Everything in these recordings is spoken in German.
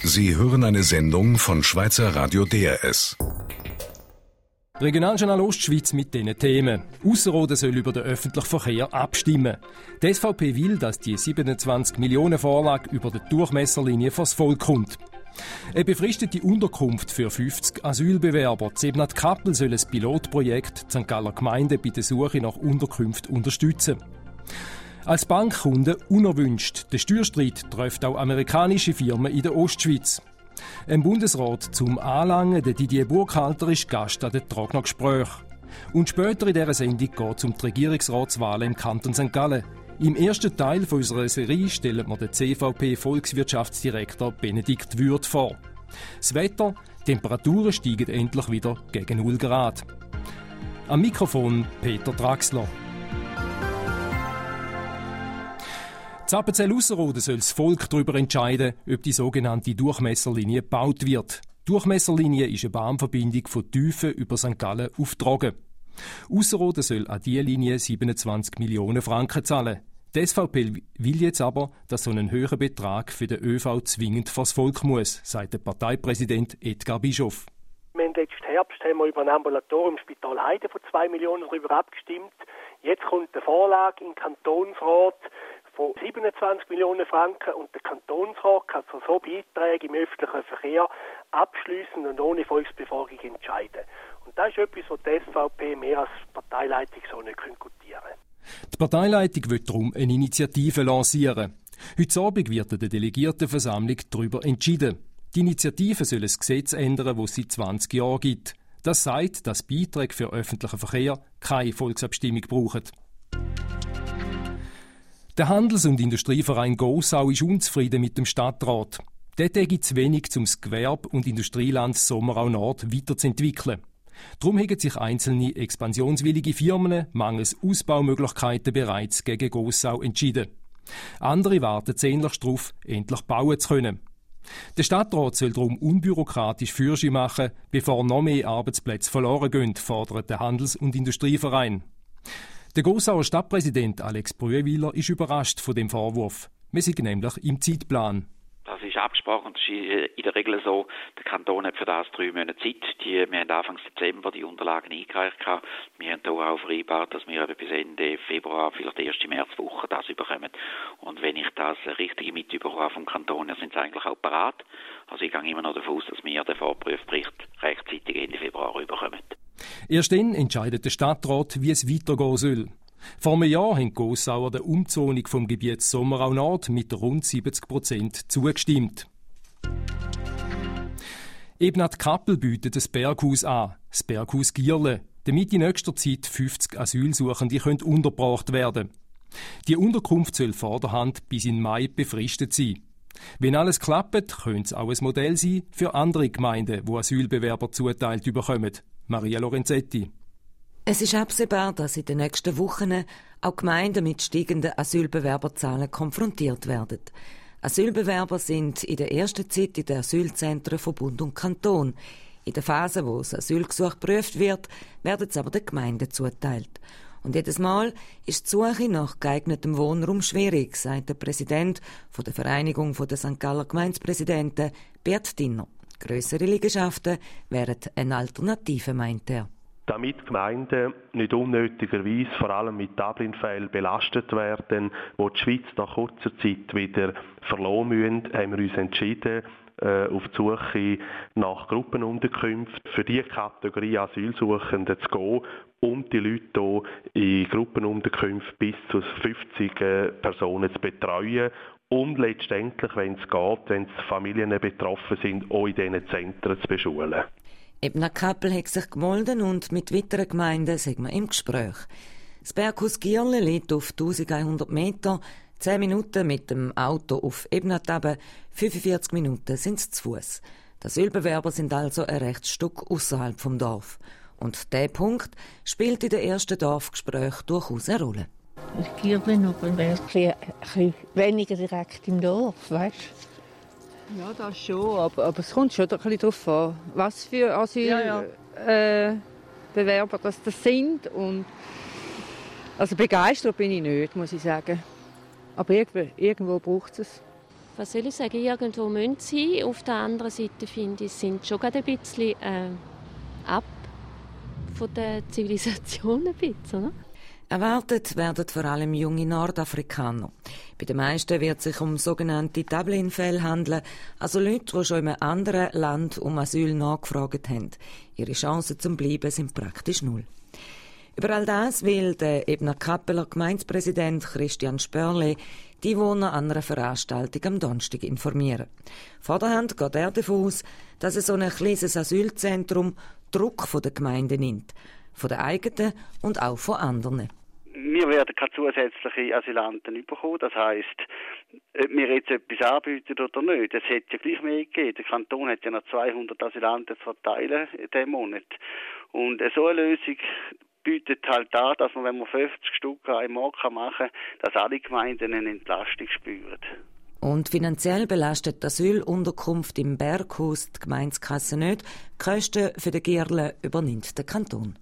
Sie hören eine Sendung von Schweizer Radio DRS. Regionaljournal Ostschweiz mit diesen Themen. Ausserrhoden soll über den öffentlichen Verkehr abstimmen. Die SVP will, dass die 27 Millionen Vorlage über die Durchmesserlinie vors Volk kommt. Eine befristete Unterkunft für 50 Asylbewerber. Zebnat Kappel soll ein Pilotprojekt St. Galler Gemeinde bei der Suche nach Unterkünften unterstützen. Als Bankkunde unerwünscht. Der Steuerstreit trifft auch amerikanische Firmen in der Ostschweiz. Ein Bundesrat zum Anlangen, der Didier Burkhalter, ist Gast an den Tragnergesprächen. Und später in dieser Sendung geht es um die Regierungsratswahlen im Kanton St. Gallen. Im ersten Teil unserer Serie stellen wir den CVP-Volkswirtschaftsdirektor Benedikt Würth vor. Das Wetter, Temperaturen steigen endlich wieder gegen 0 Grad. Am Mikrofon Peter Draxler. In Appenzell-Ausserrhoden soll das Volk darüber entscheiden, ob die sogenannte Durchmesserlinie gebaut wird. Die Durchmesserlinie ist eine Bahnverbindung von Tüfen über St. Gallen auf Trogen. Ausserrhoden soll an diese Linie 27 Millionen Franken zahlen. Die SVP will jetzt aber, dass so ein höherer Betrag für den ÖV zwingend vors Volk muss, sagt der Parteipräsident Edgar Bischof. Letzten Herbst haben wir über ein Ambulatorium im Spital Heide von 2 Millionen darüber abgestimmt. Jetzt kommt eine Vorlage im Kantonsrat von 27 Millionen Franken und der Kantonsrat kann für so Beiträge im öffentlichen Verkehr abschliessen und ohne Volksbefragung entscheiden. Und das ist etwas, was die SVP mehr als Parteileitung so nicht gutieren kann. Die Parteileitung will darum eine Initiative lancieren. Heute Abend wird in der Delegiertenversammlung darüber entschieden. Die Initiative soll ein Gesetz ändern, das es seit 20 Jahren gibt. Das sagt, dass Beiträge für öffentlichen Verkehr keine Volksabstimmung brauchen. Der Handels- und Industrieverein Gossau ist unzufrieden mit dem Stadtrat. Dort gibt es wenig, um das Gewerbe- und Industrieland Sommerau Nord weiterzuentwickeln. Darum haben sich einzelne expansionswillige Firmen mangels Ausbaumöglichkeiten bereits gegen Gossau entschieden. Andere warten sehnlichst darauf, endlich bauen zu können. Der Stadtrat soll darum unbürokratisch Fürchi machen, bevor noch mehr Arbeitsplätze verloren gehen, fordert der Handels- und Industrieverein. Der Gossauer Stadtpräsident Alex Brüewiller ist überrascht von dem Vorwurf. Wir sind nämlich im Zeitplan. Das ist abgesprochen. Das ist in der Regel so. Der Kanton hat für das 3 Monate Zeit. Wir haben Anfang Dezember die Unterlagen eingereicht. Wir haben hier auch vereinbart, dass wir bis Ende Februar, vielleicht die erste Märzwoche, das überkommen. Und wenn ich das richtig mitbekomme vom Kanton, dann sind sie eigentlich auch parat. Also ich gehe immer noch davon aus, dass wir den Vorprüfbericht rechtzeitig Ende Februar überkommen. Erst dann entscheidet der Stadtrat, wie es weitergehen soll. Vor einem Jahr haben die Gossauer der Umzonung vom Gebiet Sommerau Nord mit rund 70% zugestimmt. Ebnat Kappel bietet das Berghaus an, das Berghaus Gierle, damit in nächster Zeit 50 Asylsuchende untergebracht werden können. Die Unterkunft soll vorderhand bis in Mai befristet sein. Wenn alles klappt, könnte es auch ein Modell sein für andere Gemeinden, die Asylbewerber zuteilt bekommen. Maria Lorenzetti. Es ist absehbar, dass in den nächsten Wochen auch Gemeinden mit steigenden Asylbewerberzahlen konfrontiert werden. Asylbewerber sind in der ersten Zeit in den Asylzentren von Bund und Kanton. In der Phase, wo das Asylgesuch geprüft wird, werden es aber den Gemeinden zuteilt. Und jedes Mal ist die Suche nach geeignetem Wohnraum schwierig, sagt der Präsident der Vereinigung der St. Galler Gemeindepräsidenten, Bert Dinner. Grössere Liegenschaften wären eine Alternative, meint er. Damit Gemeinden nicht unnötigerweise vor allem mit Dublin-Fällen belastet werden, wo die Schweiz nach kurzer Zeit wieder verlassen müssen, haben wir uns entschieden, auf die Suche nach Gruppenunterkünften für die Kategorie Asylsuchenden zu gehen und die Leute hier in Gruppenunterkünften bis zu 50 Personen zu betreuen. Und letztendlich, wenn es geht, wenn Familien betroffen sind, auch in diesen Zentren zu beschulen. Ebnat Kappel hat sich gemolden und mit weiteren Gemeinden sind wir im Gespräch. Das Berghaus Gierle liegt auf 1100 Meter, 10 Minuten mit dem Auto auf Ebnat runter, 45 Minuten sind es zu Fuss. Die Asylbewerber sind also ein rechtes Stück außerhalb vom Dorf. Und dieser Punkt spielt in den ersten Dorfgesprächen durchaus eine Rolle. Das Gierle noch ein bisschen weniger direkt im Dorf, weißt du? Ja, das schon, aber es kommt schon ein bisschen darauf an, was für Asylbewerber das sind. Und also begeistert bin ich nicht, muss ich sagen. Aber irgendwo braucht es. was soll ich sagen, irgendwo müssen sie sein. Auf der anderen Seite finde ich, sind schon gerade ein bisschen ab von der Zivilisation ein bisschen, oder? Erwartet werden vor allem junge Nordafrikaner. Bei den meisten wird es sich um sogenannte Dublin-Fälle handeln, also Leute, die schon in einem anderen Land um Asyl nachgefragt haben. Ihre Chancen zum Bleiben sind praktisch null. Über all das will der Ebner Kappeler Gemeindepräsident Christian Spörli die Einwohner an einer Veranstaltung am Donnerstag informieren. Vorderhand geht er davon aus, dass so ein kleines Asylzentrum Druck von der Gemeinde nimmt. Von den eigenen und auch von anderen. Wir werden keine zusätzlichen Asylanten bekommen. Das heisst, ob wir jetzt etwas anbieten oder nicht, es hätte ja gleich mehr gegeben. Der Kanton hat ja noch 200 Asylanten zu verteilen in diesem Monat. Und so eine Lösung bietet halt an, dass man, wenn man 50 Stück im Monat machen kann, dass alle Gemeinden eine Entlastung spüren. Und finanziell belastet die Asylunterkunft im Berghaus die Gemeindekasse nicht. Die Kosten für die Gierle übernimmt der Kanton.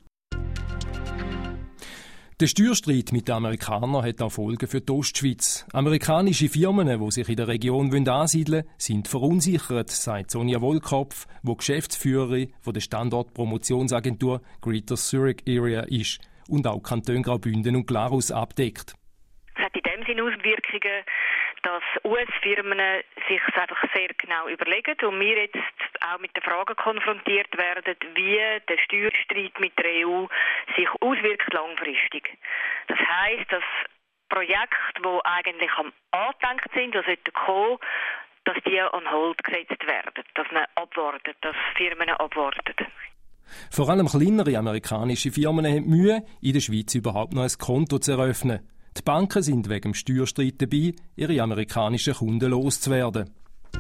Der Steuerstreit mit den Amerikanern hat auch Folgen für die Ostschweiz. Amerikanische Firmen, die sich in der Region ansiedeln wollen, sind verunsichert, sagt Sonja Wollkopf, die Geschäftsführerin der Standortpromotionsagentur Greater Zurich Area ist und auch Kantone Graubünden und Glarus abdeckt. Es hat in dem Sinne Auswirkungen, dass US-Firmen sich einfach sehr genau überlegen und wir jetzt auch mit der Frage konfrontiert werden, wie der Steuerstreit mit der EU sich auswirkt langfristig. Das heisst, dass Projekte, die eigentlich am angedenkt sind, die sollten kommen, dass die on hold gesetzt werden, dass man abwartet, dass Firmen abwarten. Vor allem kleinere amerikanische Firmen haben Mühe, in der Schweiz überhaupt noch ein Konto zu eröffnen. Die Banken sind wegen dem Steuerstreit dabei, ihre amerikanischen Kunden loszuwerden.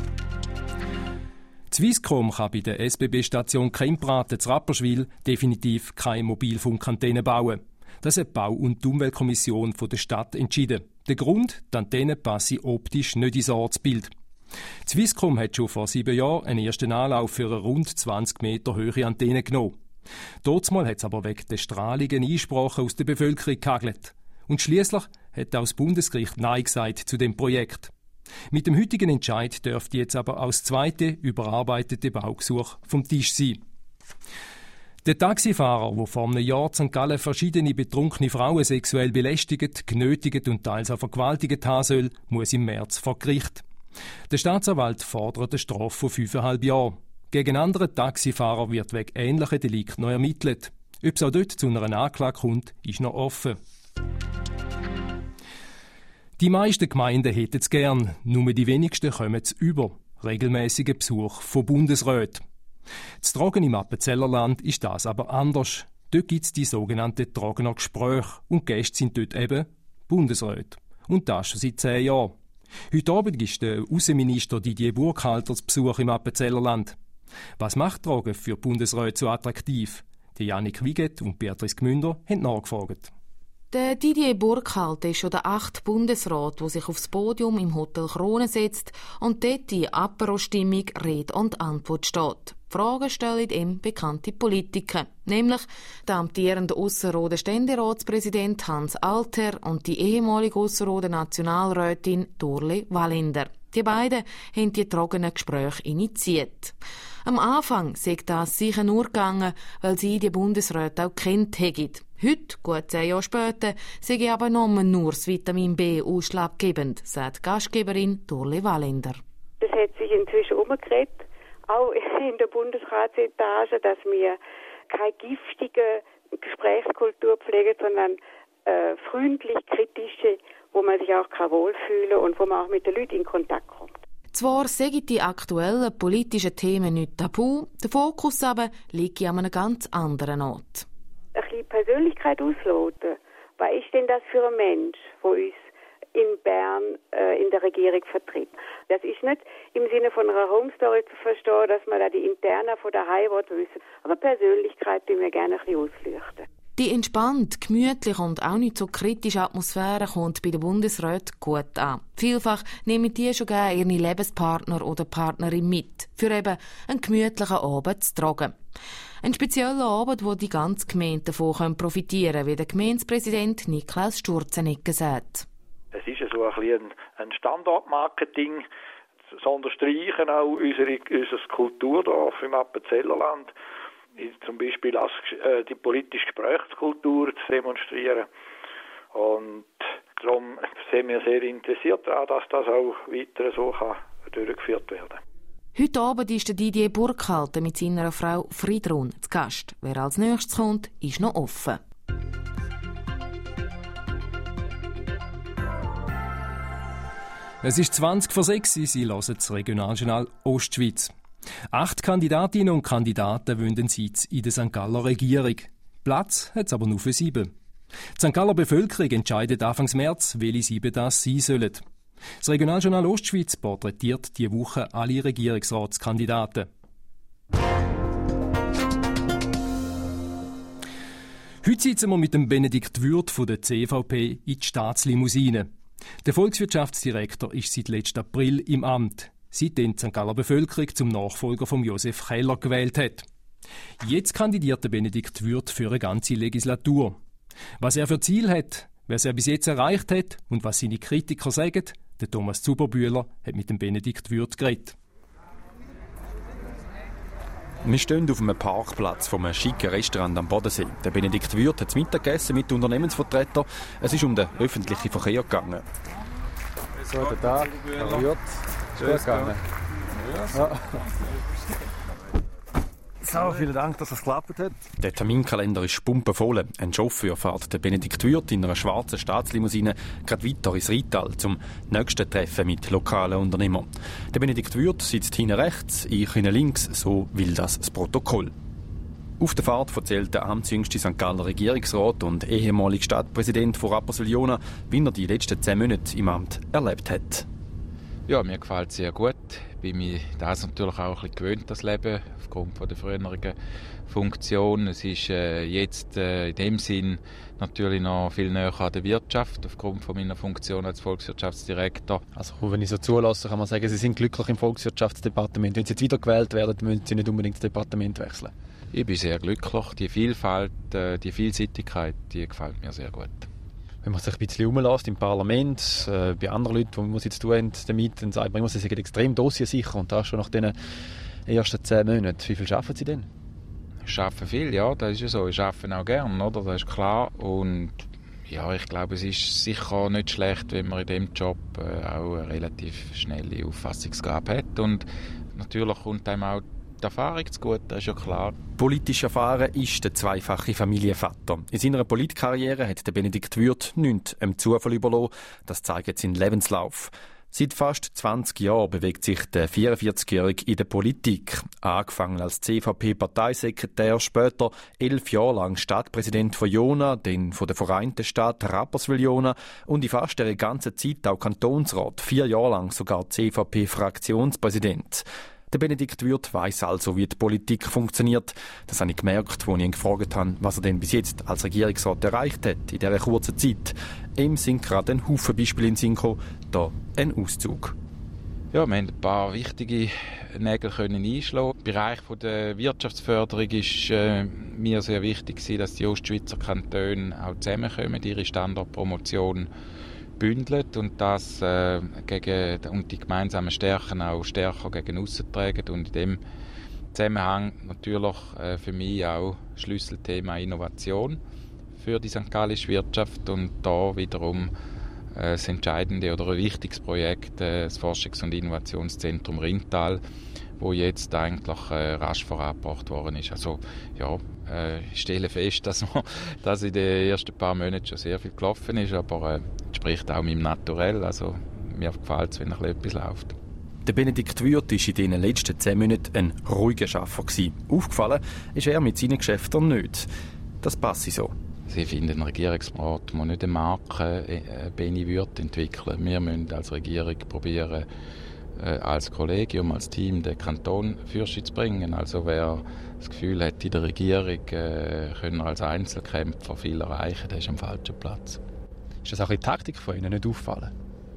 Die Swisscom kann bei der SBB-Station Krempraten zu Rapperswil definitiv keine Mobilfunkantenne bauen. Das hat die Bau- und Umweltkommission der Stadt entschieden. Der Grund, die Antenne passe optisch nicht ins Ortsbild. Die Swisscom hat schon vor 7 Jahren einen ersten Anlauf für eine rund 20 Meter hohe Antenne genommen. Dortmal hat es aber wegen der strahlenden Einsprachen aus der Bevölkerung gehagelt. Und schliesslich hat auch das Bundesgericht Nein gesagt zu dem Projekt. Mit dem heutigen Entscheid dürfte jetzt aber auch das zweite überarbeitete Baugesuch vom Tisch sein. Der Taxifahrer, der vor einem Jahr in St. Gallen verschiedene betrunkene Frauen sexuell belästigt, genötigt und teils auch vergewaltigt haben soll, muss im März vor Gericht. Der Staatsanwalt fordert eine Strafe von 5,5 Jahren. Gegen andere Taxifahrer wird wegen ähnlicher Delikte noch ermittelt. Ob es auch dort zu einer Anklage kommt, ist noch offen. Die meisten Gemeinden hätten es gern, nur die wenigsten kommen es über. Regelmäßigen Besuch von Bundesräten. Zu Trogen im Appenzellerland ist das aber anders. Dort gibt es die sogenannten Trogener Gespräche und Gäste sind dort eben Bundesräte. Und das schon seit 10 Jahren. Heute Abend ist der Außenminister Didier Burkhalter zu Besuch im Appenzellerland. Was macht Trogen für Bundesräte so attraktiv? Die Jannik Wiget und Beatrice Gmünder haben nachgefragt. Der Didier Burkhalter ist schon der 8. Bundesrat, der sich aufs Podium im Hotel Krone setzt und dort in Apero-Stimmung Rede und Antwort steht. Fragen stellen ihm bekannte Politiker, nämlich der amtierende Ausserrhoder Ständeratspräsident Hans Alter und die ehemalige Ausserrhoder Nationalrätin Dorle Wallinder. Die beiden haben die trogenen Gespräche initiiert. Am Anfang sei das sicher nur gegangen, weil sie die Bundesräte auch kennt hätten. Heute, gut 10 Jahre später, sei aber nur das Vitamin B ausschlaggebend, sagt die Gastgeberin Dorle Wallinder. Das hat sich inzwischen umgedreht, auch in der Bundesratsetage, dass wir keine giftige Gesprächskultur pflegen, sondern freundlich, kritische, wo man sich auch wohlfühlen kann und wo man auch mit den Leuten in Kontakt kommt. Zwar seien die aktuellen politischen Themen nicht tabu, der Fokus aber liegt an einem ganz anderen Ort. Ein bisschen Persönlichkeit ausloten. Was ist denn das für ein Mensch, der uns in Bern in der Regierung vertritt? Das ist nicht im Sinne von einer Homestory zu verstehen, dass man da die Interna von der Heimat wissen, aber Persönlichkeit, die wir gerne ein bisschen ausleuchten. Die entspannt, gemütliche und auch nicht so kritische Atmosphäre kommt bei den Bundesräten gut an. Vielfach nehmen die schon gerne ihren Lebenspartner oder Partnerin mit, für eben einen gemütlichen Abend zu tragen. Ein spezieller Abend, wo die ganze Gemeinde davon profitieren können, wie der Gemeindepräsident Niklaus Sturzenegger sagt. Es ist so ein Standortmarketing, sondern streichen auch unser Kulturdorf im Appenzellerland, zum Beispiel als die politische Gesprächskultur zu demonstrieren. Und darum sind wir sehr interessiert daran, dass das auch weiter so durchgeführt werden kann. Heute Abend ist Didier Burkhalter mit seiner Frau Friedrun zu Gast. Wer als nächstes kommt, ist noch offen. Es ist 20:06 Uhr, Sie hören das Regionaljournal Ostschweiz. 8 Kandidatinnen und Kandidaten wollen einen Sitz in der St. Galler Regierung. Platz hat es aber nur für 7. Die St. Galler Bevölkerung entscheidet Anfang März, welche 7 das sein sollen. Das Regionaljournal Ostschweiz porträtiert diese Woche alle Regierungsratskandidaten. Heute sitzen wir mit dem Benedikt Würth von der CVP in die Staatslimousine. Der Volkswirtschaftsdirektor ist seit letztem April im Amt, seitdem die St. Galler Bevölkerung zum Nachfolger von Josef Keller gewählt hat. Jetzt kandidiert der Benedikt Würth für eine ganze Legislatur. Was er für Ziel hat, was er bis jetzt erreicht hat und was seine Kritiker sagen, der Thomas Zuberbühler hat mit dem Benedikt Würth geredet. Wir stehen auf einem Parkplatz von einem schicken Restaurant am Bodensee. Der Benedikt Würth hat das Mittagessen mit Unternehmensvertretern. Es ist um den öffentlichen Verkehr gegangen. So, der Tag, Herr Würth, ist gut gegangen. Ja. So, vielen Dank, dass es geklappt hat. Der Terminkalender ist pumpenvoll. Ein Chauffeur fährt den Benedikt Würth in einer schwarzen Staatslimousine gerade weiter ins Rheintal zum nächsten Treffen mit lokalen Unternehmern. Der Benedikt Würth sitzt hinten rechts, ich hinten links, so will das Protokoll. Auf der Fahrt erzählt der amtsjüngste St. Galler Regierungsrat und ehemalige Stadtpräsident von Rapperswil-Jona, wie er die letzten 10 Monate im Amt erlebt hat. Ja, mir gefällt es sehr gut. Ich bin mir das natürlich auch ein bisschen gewöhnt, das Leben, aufgrund von der früheren Funktion. Es ist jetzt in dem Sinn natürlich noch viel näher an der Wirtschaft, aufgrund von meiner Funktion als Volkswirtschaftsdirektor. Also wenn ich so zulasse, kann man sagen, Sie sind glücklich im Volkswirtschaftsdepartement. Wenn Sie jetzt wiedergewählt werden, müssen Sie nicht unbedingt das Departement wechseln. Ich bin sehr glücklich. Die Vielfalt, die Vielseitigkeit, die gefällt mir sehr gut. Wenn man sich ein bisschen umlässt im Parlament, bei anderen Leuten, die wir jetzt tun haben, damit, dann sagt man immer, sie sind extrem dossiersicher und das schon nach den ersten 10 Monaten. Wie viel arbeiten Sie denn? Ich arbeite viel, ja, das ist ja so. Ich arbeite auch gern, oder? Das ist klar. Und ja, ich glaube, es ist sicher nicht schlecht, wenn man in diesem Job auch eine relativ schnelle Auffassungsgabe hat. Und natürlich kommt einem auch die Erfahrung zu gut, das ist ja klar. Politisch erfahren ist der zweifache Familienvater. In seiner Politkarriere hat der Benedikt Würth nichts dem Zufall überlassen. Das zeigt sein Lebenslauf. Seit fast 20 Jahren bewegt sich der 44-Jährige in der Politik. Angefangen als CVP-Parteisekretär, später 11 Jahre lang Stadtpräsident von Jona, dann von der vereinten Stadt Rapperswil-Jona und in fast der ganzen Zeit auch Kantonsrat, 4 Jahre lang sogar CVP-Fraktionspräsident. Der Benedikt Würth weiss also, wie die Politik funktioniert. Das habe ich gemerkt, als ich ihn gefragt habe, was er denn bis jetzt als Regierungsrat erreicht hat in dieser kurzen Zeit. Ihm sind gerade ein Haufen Beispiele in den Sinn gekommen. Hier ein Auszug. Ja, wir haben ein paar wichtige Nägel einschlagen. Im Bereich der Wirtschaftsförderung ist mir sehr wichtig, dass die Ostschweizer Kantone auch zusammenkommen, ihre Standortpromotion bündelt und das und die gemeinsamen Stärken auch stärker gegen aussen tragen. Und in dem Zusammenhang natürlich für mich auch Schlüsselthema Innovation für die St. Gallische Wirtschaft und da wiederum das entscheidende oder ein wichtiges Projekt, das Forschungs- und Innovationszentrum Rheintal, wo jetzt eigentlich rasch vorangebracht worden ist. Also ja, ich stelle fest, dass in den ersten paar Monaten schon sehr viel gelaufen ist, aber entspricht auch meinem Naturell. Also mir gefällt es, wenn etwas läuft. Der Benedikt Würth war in den letzten 10 Monaten ein ruhiger Schaffer. Aufgefallen ist er mit seinen Geschäften nicht. Das passt so. Sie finden, ein Regierungsrat muss nicht eine Marke Beni Würth entwickeln. Wir müssen als Regierung probieren, als Kollegium, als Team den Kanton Fürst zu bringen. Also wer das Gefühl hat, in der Regierung können wir als Einzelkämpfer viel erreichen, der ist am falschen Platz. Ist das auch eine Taktik von Ihnen, nicht auffallen?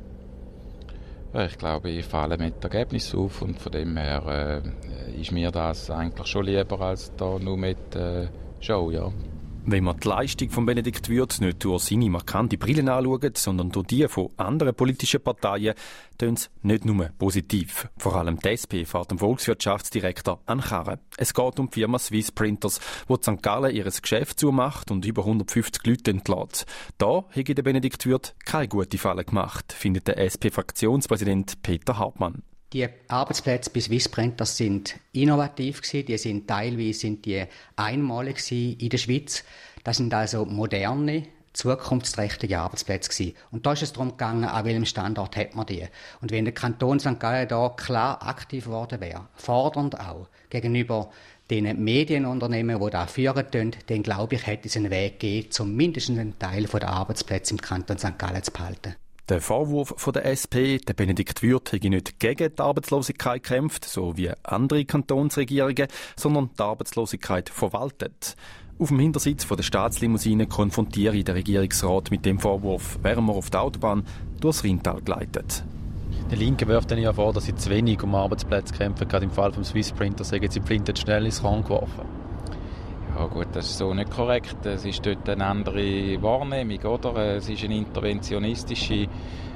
Ja, ich glaube, ich falle mit Ergebnissen auf und von dem her ist mir das eigentlich schon lieber als da nur mit Show, ja. Wenn man die Leistung von Benedikt Würth nicht durch seine markante Brille anschaut, sondern durch die von anderen politischen Parteien, tönt es nicht nur positiv. Vor allem die SP fährt dem Volkswirtschaftsdirektor an Karren. Es geht um die Firma Swiss Printers, die in St. Gallen ihr Geschäft zumacht und über 150 Leute entlässt. Da hätte der Benedikt Würth keine gute Falle gemacht, findet der SP-Fraktionspräsident Peter Hartmann. Die Arbeitsplätze bei Swiss Printers sind innovativ gewesen, die sind teilweise einmalig gewesen in der Schweiz. Das sind also moderne, zukunftsträchtige Arbeitsplätze gewesen. Und da ist es darum gegangen, an welchem Standort hat man die. Und wenn der Kanton St. Gallen da klar aktiv geworden wäre, fordernd auch gegenüber den Medienunternehmen, die da führen, dann glaube ich, hätte es einen Weg gegeben, um mindestens einen Teil der Arbeitsplätze im Kanton St. Gallen zu behalten. Der Vorwurf von der SP, der Benedikt Würth hätte nicht gegen die Arbeitslosigkeit gekämpft, so wie andere Kantonsregierungen, sondern die Arbeitslosigkeit verwaltet. Auf dem Hintersitz der Staatslimousine konfrontiere ich den Regierungsrat mit dem Vorwurf, während wir auf der Autobahn durchs Rheintal gleitet. Die Linke wirft dann ja vor, dass sie zu wenig um Arbeitsplätze kämpfen. Gerade im Fall des Swiss Printer sagen sie Flinte schnell ins Korn geworfen. Ja gut, das ist so nicht korrekt. Es ist dort eine andere Wahrnehmung, oder? Es ist eine interventionistische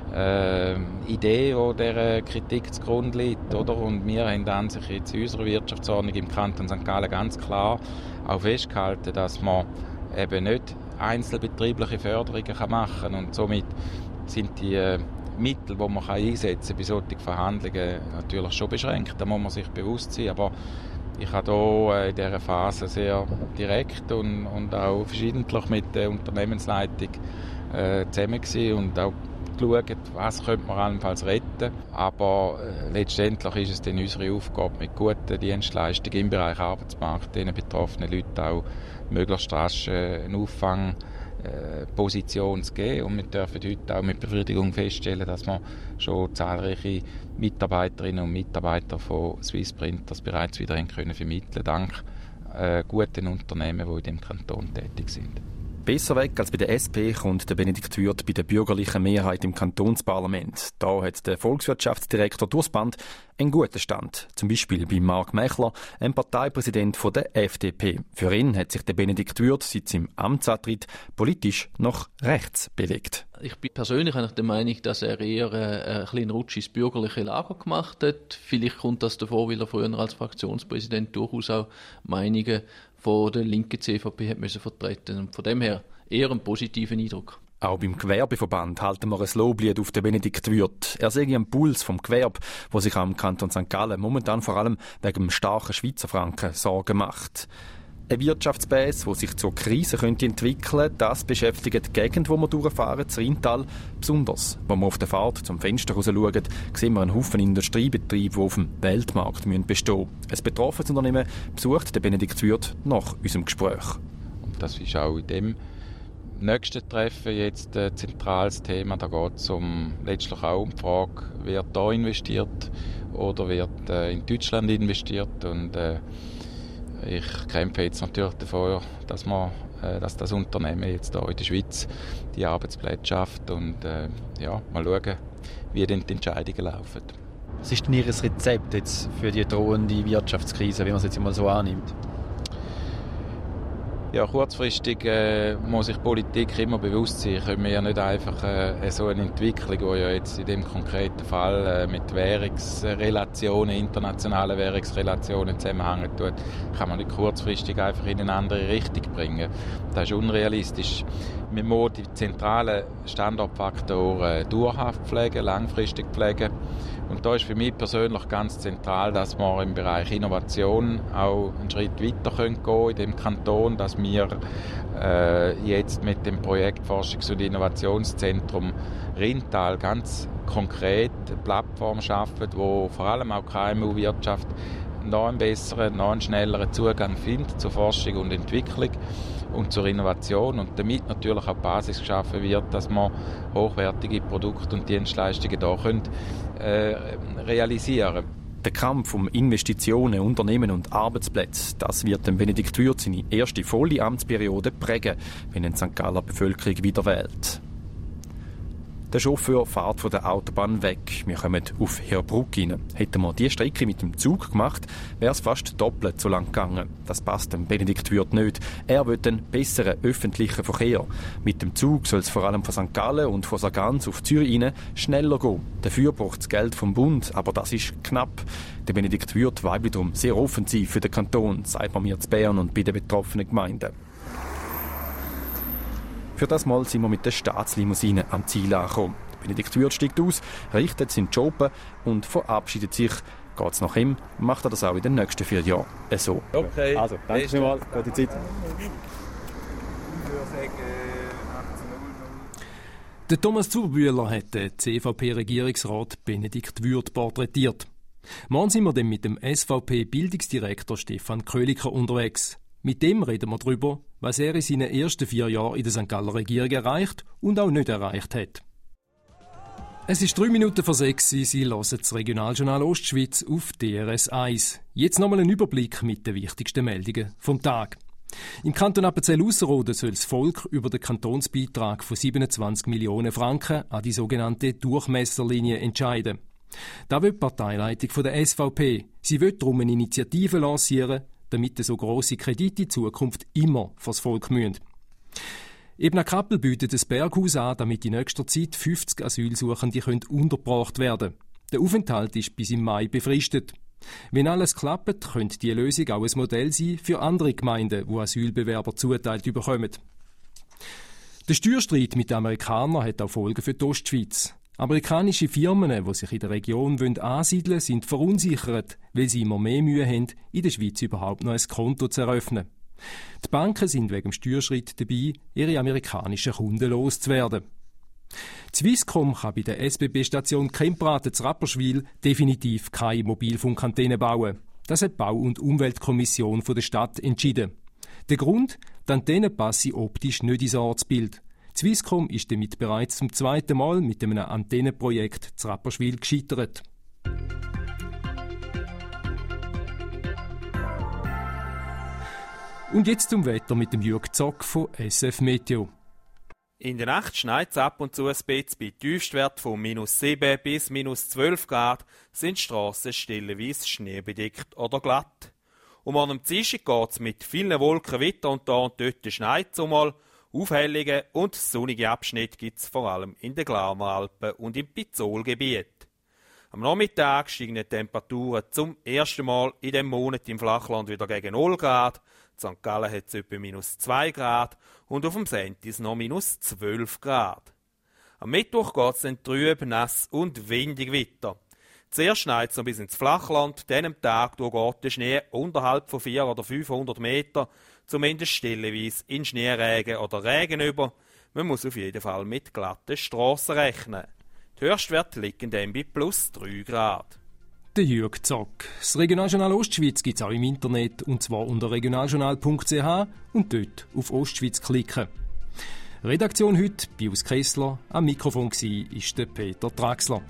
Idee, die dieser Kritik zugrunde liegt, oder? Und wir haben an sich jetzt in unserer Wirtschaftsordnung im Kanton St. Gallen ganz klar auch festgehalten, dass man eben nicht einzelbetriebliche Förderungen machen kann. Und somit sind die Mittel, die man einsetzen kann bei solchen Verhandlungen, natürlich schon beschränkt. Da muss man sich bewusst sein. Aber ich habe hier in dieser Phase sehr direkt und auch verschiedentlich mit der Unternehmensleitung zusammen gewesen und auch geschaut, was könnte man allenfalls retten. Aber letztendlich ist es dann unsere Aufgabe, mit guten Dienstleistungen im Bereich Arbeitsmarkt den betroffenen Leuten auch möglichst rasch eine Auffangposition zu geben. Und wir dürfen heute auch mit Befriedigung feststellen, dass wir schon zahlreiche Mitarbeiterinnen und Mitarbeiter von Swiss Printers bereits wieder können vermitteln, dank guten Unternehmen, die in dem Kanton tätig sind. Besser weg als bei der SP kommt der Benedikt Würth bei der bürgerlichen Mehrheit im Kantonsparlament. Da hat der Volkswirtschaftsdirektor durchs Band einen guten Stand. Zum Beispiel bei Marc Mechler, einem Parteipräsident von der FDP. Für ihn hat sich der Benedikt Würth seit seinem Amtsantritt politisch nach rechts bewegt. Ich bin persönlich eigentlich der Meinung, dass er eher einen kleinen Rutsch ins bürgerliche Lager gemacht hat. Vielleicht kommt das davor, weil er früher als Fraktionspräsident durchaus auch Meinungen von der linken CVP hat müssen vertreten. Und von dem her eher einen positiven Eindruck. Auch beim Gewerbeverband halten wir ein Loblied auf den Benedikt Würth. Er sei am Puls vom Gewerbe, wo sich am Kanton St. Gallen momentan vor allem wegen dem starken Schweizer Franken Sorgen macht. Eine Wirtschaftsbase, die sich zur Krise entwickeln könnte, das beschäftigt die Gegend, wo wir durchfahren, das Rheintal. Besonders, wenn wir auf der Fahrt zum Fenster raus schauen, sehen wir einen Haufen Industriebetriebe, die auf dem Weltmarkt bestehen müssen. Ein betroffenes Unternehmen besucht der Benedikt Würth nach unserem Gespräch. Und das ist auch in dem nächsten Treffen jetzt ein zentrales Thema. Da geht es letztlich auch um die Frage, wird da investiert oder wird in Deutschland investiert. Und ich kämpfe jetzt natürlich dafür, dass das Unternehmen jetzt hier in der Schweiz die Arbeitsplätze schafft und mal schauen, wie denn die Entscheidungen laufen. Was ist denn Ihr Rezept jetzt für die drohende Wirtschaftskrise, wie man es jetzt mal so annimmt? Ja, kurzfristig muss sich Politik immer bewusst sein, können wir ja nicht einfach so eine Entwicklung, die ja jetzt in dem konkreten Fall mit Währungsrelationen, internationalen Währungsrelationen zusammenhängen tut, kann man nicht kurzfristig einfach in eine andere Richtung bringen. Das ist unrealistisch. Wir müssen die zentralen Standortfaktoren dauerhaft pflegen, langfristig pflegen. Und da ist für mich persönlich ganz zentral, dass wir im Bereich Innovation auch einen Schritt weiter gehen können in dem Kanton, dass wir jetzt mit dem Projekt Forschungs- und Innovationszentrum Rheintal ganz konkret eine Plattform schaffen, wo vor allem auch die KMU-Wirtschaft noch einen besseren, noch einen schnelleren Zugang findet zur Forschung und Entwicklung und zur Innovation und damit natürlich auch die Basis geschaffen wird, dass man hochwertige Produkte und Dienstleistungen da realisieren können. Der Kampf um Investitionen, Unternehmen und Arbeitsplätze, das wird dem Benedikt Würth seine erste volle Amtsperiode prägen, wenn die St. Galler Bevölkerung wieder wählt. Der Chauffeur fährt von der Autobahn weg. Wir kommen auf Heerbrugg rein. Hätten wir diese Strecke mit dem Zug gemacht, wäre es fast doppelt so lang gegangen. Das passt dem Benedikt Würth nicht. Er will einen besseren öffentlichen Verkehr. Mit dem Zug soll es vor allem von St. Gallen und von Sargans auf Zürich rein schneller gehen. Dafür braucht es Geld vom Bund, aber das ist knapp. Der Benedikt Würth war wiederum sehr offensiv für den Kanton, sagt man mir zu Bern und bei den betroffenen Gemeinden. Für das Mal sind wir mit der Staatslimousine am Ziel angekommen. Benedikt Würth steigt aus, richtet seinen Job und verabschiedet sich. Geht es nach ihm, macht er das auch in den nächsten 4 Jahren. So. Okay. Also, danke vielmals. Gute Zeit. Der Thomas Zurbühler hat den CVP-Regierungsrat Benedikt Würth porträtiert. Morgen sind wir dann mit dem SVP-Bildungsdirektor Stefan Köliker unterwegs. Mit dem reden wir darüber, was er in seinen ersten 4 Jahren in der St. Galler Regierung erreicht und auch nicht erreicht hat. Es ist 3 Minuten vor 6 Uhr, Sie hören das Regionaljournal Ostschweiz auf DRS 1. Jetzt nochmal ein Überblick mit den wichtigsten Meldungen vom Tag. Im Kanton Appenzell-Ausserrhoden soll das Volk über den Kantonsbeitrag von 27 Millionen Franken an die sogenannte Durchmesserlinie entscheiden. Da will die Parteileitung von der SVP. Sie will darum eine Initiative lancieren, damit so grosse Kredite in Zukunft immer vors Volk müssen. Ebner Kappel bietet ein Berghaus an, damit in nächster Zeit 50 Asylsuchende untergebracht werden können. Der Aufenthalt ist bis im Mai befristet. Wenn alles klappt, könnte diese Lösung auch ein Modell sein für andere Gemeinden, die Asylbewerber zuteilt bekommen. Der Steuerstreit mit den Amerikanern hat auch Folgen für die Ostschweiz. Amerikanische Firmen, die sich in der Region ansiedeln wollen, sind verunsichert, weil sie immer mehr Mühe haben, in der Schweiz überhaupt noch ein Konto zu eröffnen. Die Banken sind wegen dem Steuerschritt dabei, ihre amerikanischen Kunden loszuwerden. Die Swisscom kann bei der SBB-Station Kempraten zu Rapperswil definitiv keine Mobilfunkantenne bauen. Das hat die Bau- und Umweltkommission der Stadt entschieden. Der Grund? Die Antenne passe optisch nicht ins Ortsbild. Die Swisscom ist damit bereits zum 2. Mal mit einem Antennenprojekt zu Rapperswil gescheitert. Und jetzt zum Wetter mit dem Jürg Zock von SF Meteo. In der Nacht schneit es ab und zu ein bisschen. Bei Tiefstwert von -7 bis -12 Grad sind die Strassen stellenweise schneebedeckt oder glatt. Und am Dienstag geht es mit vielen Wolken weiter und da und dort schneit es einmal. Aufhellungen und sonnige Abschnitte gibt es vor allem in den Glarner Alpen und im Pizzolgebiet. Am Nachmittag steigen die Temperaturen zum ersten Mal in diesem Monat im Flachland wieder gegen 0 Grad. In St. Gallen hat es etwa -2 Grad und auf dem Sentis noch -12 Grad. Am Mittwoch geht es dann trüb, nass und windig weiter. Zuerst schneit es noch bis ins Flachland, dann am Tag geht der Schnee unterhalb von 400 oder 500 Meter, zumindest stellenweise in Schneeregen oder Regen über. Man muss auf jeden Fall mit glatten Strassen rechnen. Die Höchstwerte liegen dann bei +3 Grad. Der Jürg Zock. Das Regionaljournal Ostschweiz gibt es auch im Internet, und zwar unter regionaljournal.ch und dort auf Ostschweiz klicken. Redaktion heute, Pius Kessler. Am Mikrofon war der Peter Draxler.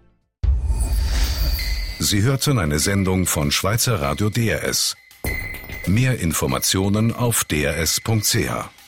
Sie hörten eine Sendung von Schweizer Radio DRS. Mehr Informationen auf drs.ch.